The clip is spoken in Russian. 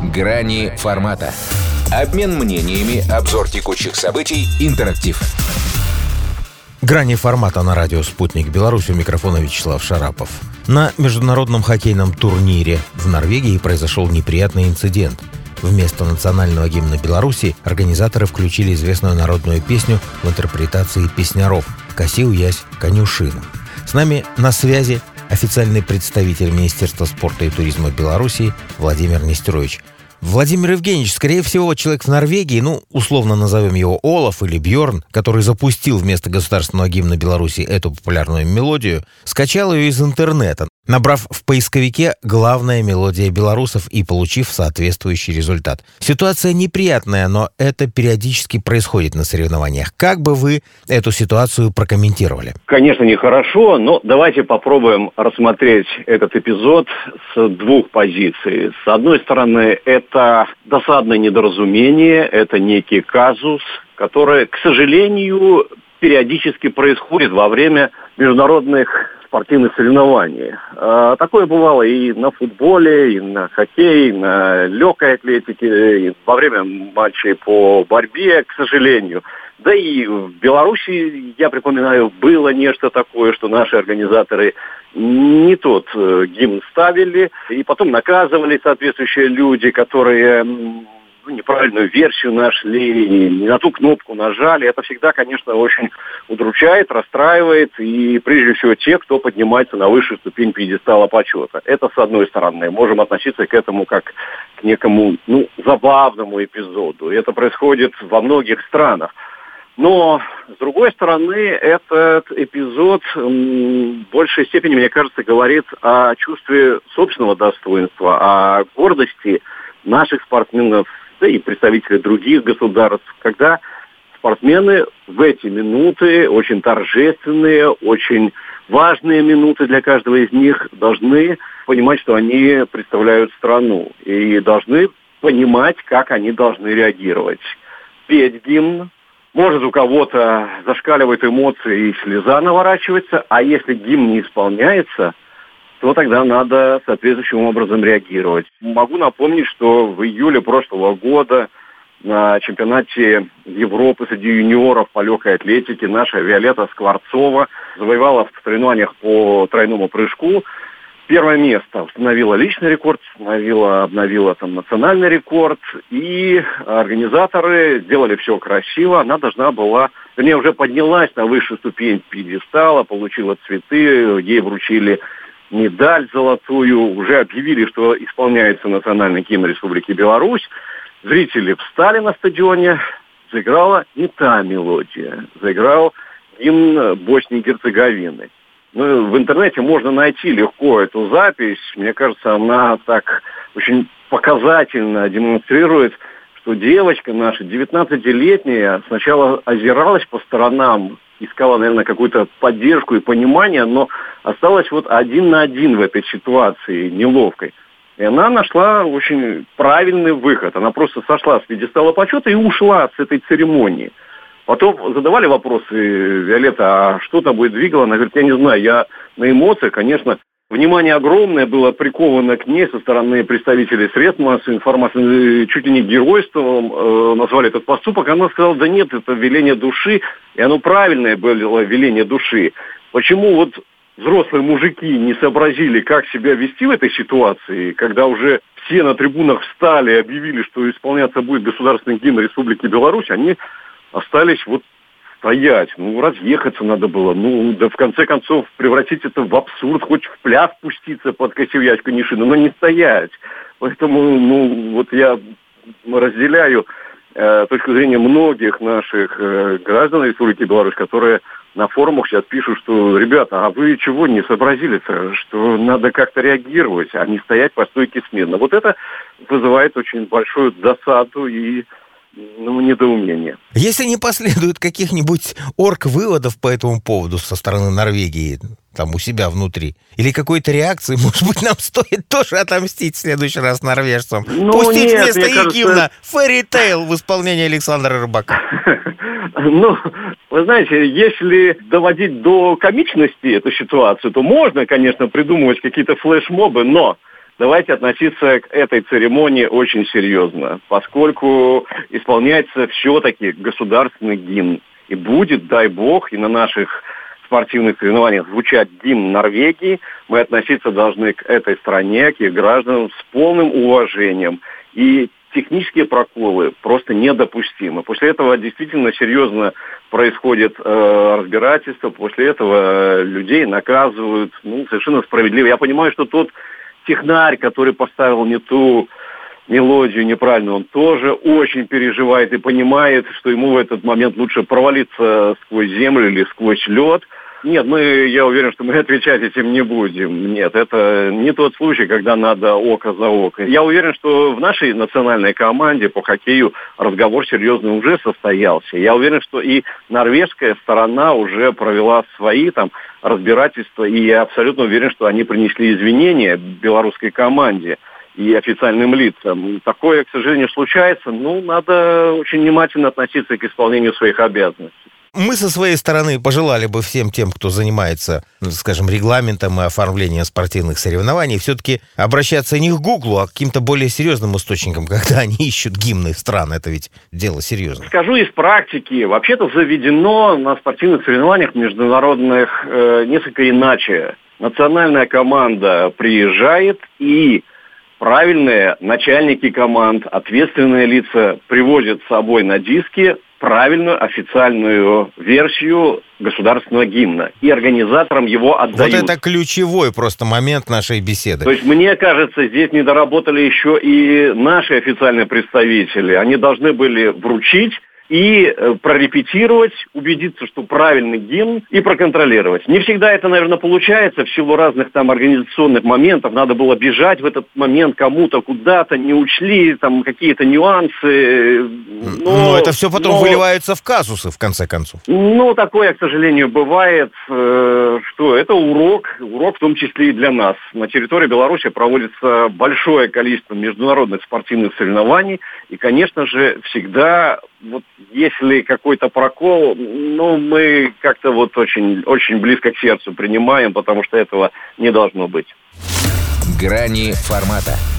Грани формата. Обмен мнениями, обзор текущих событий, интерактив. Грани формата на радио «Спутник Беларусь», у микрофона Вячеслав Шарапов. На международном хоккейном турнире в Норвегии произошел неприятный инцидент. Вместо национального гимна Беларуси организаторы включили известную народную песню в интерпретации песняров «Коси уясь конюшину». С нами на связи официальный представитель Министерства спорта и туризма Беларуси Владимир Нестерович. Владимир Евгеньевич, скорее всего, человек в Норвегии, условно назовем его Олаф или Бьорн, который запустил вместо государственного гимна Беларуси эту популярную мелодию, скачал ее из интернета, набрав в поисковике «главная мелодия белорусов» и получив соответствующий результат. Ситуация неприятная, но это периодически происходит на соревнованиях. Как бы вы эту ситуацию прокомментировали? Конечно, нехорошо, но давайте попробуем рассмотреть этот эпизод с двух позиций. С одной стороны, это досадное недоразумение, это некий казус, который, к сожалению, периодически происходит во время международных спортивных соревнований. Такое бывало и на футболе, и на хоккее, и на легкой атлетике, и во время матчей по борьбе, к сожалению. Да и в Беларуси, я припоминаю, было нечто такое, что наши организаторы не тот гимн ставили, и потом наказывали соответствующие люди, которые неправильную версию нашли, не на ту кнопку нажали. Это всегда, конечно, очень удручает, расстраивает, и прежде всего тех, кто поднимается на высшую ступень пьедестала почета. Это с одной стороны. Можем относиться к этому как к некому, забавному эпизоду. И это происходит во многих странах. Но, с другой стороны, этот эпизод в большей степени, мне кажется, говорит о чувстве собственного достоинства, о гордости наших спортсменов, да и представителей других государств, когда спортсмены в эти минуты, очень торжественные, очень важные минуты для каждого из них, должны понимать, что они представляют страну, и должны понимать, как они должны реагировать. Петь гимн. Может, у кого-то зашкаливают эмоции и слеза наворачивается, а если гимн не исполняется, то тогда надо соответствующим образом реагировать. Могу напомнить, что в июле прошлого года на чемпионате Европы среди юниоров по легкой атлетике наша Виолетта Скворцова завоевала в соревнованиях по тройному прыжку первое место. Установила личный рекорд, обновила национальный рекорд, и организаторы сделали все красиво. Она должна была, уже поднялась на высшую ступень пьедестала, получила цветы, ей вручили медаль золотую, уже объявили, что исполняется национальный гимн Республики Беларусь. Зрители встали на стадионе, заиграла не та мелодия, заиграл гимн Боснии и Герцеговины. В интернете можно найти легко эту запись. Мне кажется, она так очень показательно демонстрирует, что девочка наша, 19-летняя, сначала озиралась по сторонам, искала, наверное, какую-то поддержку и понимание, но осталась один на один в этой ситуации неловкой. И она нашла очень правильный выход. Она просто сошла с пьедестала почета и ушла с этой церемонии. Потом задавали вопросы: Виолетта, а что тобой двигало? Она говорит: я не знаю, я на эмоциях, конечно. Внимание огромное было приковано к ней со стороны представителей средств массовой информации, чуть ли не геройством назвали этот поступок. Она сказала: да нет, это веление души, и оно правильное было веление души. Почему взрослые мужики не сообразили, как себя вести в этой ситуации, когда уже все на трибунах встали и объявили, что исполняться будет государственный гимн Республики Беларусь, они остались стоять, разъехаться надо было, в конце концов превратить это в абсурд, хоть в пляс пуститься под «Коси уясь конюшину», но не стоять. Поэтому, я разделяю точку зрения многих наших граждан Республики Беларусь, которые на форумах сейчас пишут, что: ребята, а вы чего не сообразили-то, что надо как-то реагировать, а не стоять по стойке смирно. Это вызывает очень большую досаду и недоумение. Если не последует каких-нибудь орг-выводов по этому поводу со стороны Норвегии, у себя внутри, или какой-то реакции, может быть, нам стоит тоже отомстить в следующий раз норвежцам? Пустить вместо их гимна Fairy Tale в исполнении Александра Рыбака. Вы знаете, если доводить до комичности эту ситуацию, то можно, конечно, придумывать какие-то флешмобы, но давайте относиться к этой церемонии очень серьезно, поскольку исполняется все-таки государственный гимн. И будет, дай бог, и на наших спортивных соревнованиях звучать гимн Норвегии, мы относиться должны к этой стране, к ее гражданам с полным уважением. И технические проколы просто недопустимы. После этого действительно серьезно происходит разбирательство, после этого людей наказывают, совершенно справедливо. Я понимаю, что тот технарь, который поставил не ту мелодию неправильно, он тоже очень переживает и понимает, что ему в этот момент лучше провалиться сквозь землю или сквозь лед. Нет, я уверен, что мы отвечать этим не будем. Нет, это не тот случай, когда надо око за око. Я уверен, что в нашей национальной команде по хоккею разговор серьезный уже состоялся. Я уверен, что и норвежская сторона уже провела свои разбирательства, и я абсолютно уверен, что они принесли извинения белорусской команде и официальным лицам. Такое, к сожалению, случается. Надо очень внимательно относиться к исполнению своих обязанностей. Мы со своей стороны пожелали бы всем тем, кто занимается, скажем, регламентом и оформлением спортивных соревнований, все-таки обращаться не к Гуглу, а к каким-то более серьезным источникам, когда они ищут гимны стран. Это ведь дело серьезное. Скажу из практики. Вообще-то заведено на спортивных соревнованиях международных несколько иначе. Национальная команда приезжает, и правильные начальники команд, ответственные лица привозят с собой на диски правильную официальную версию государственного гимна. И организаторам его отдают. Вот это ключевой просто момент нашей беседы. То есть, мне кажется, здесь не доработали еще и наши официальные представители. Они должны были вручить и прорепетировать, убедиться, что правильный гимн, и проконтролировать. Не всегда это, наверное, получается в силу разных организационных моментов. Надо было бежать в этот момент кому-то куда-то, не учли какие-то нюансы. Но это все потом выливается в казусы, в конце концов. Такое, к сожалению, бывает, что это урок в том числе и для нас. На территории Беларуси проводится большое количество международных спортивных соревнований, и, конечно же, всегда если какой-то прокол, мы как-то очень, очень близко к сердцу принимаем, потому что этого не должно быть. Грани формата.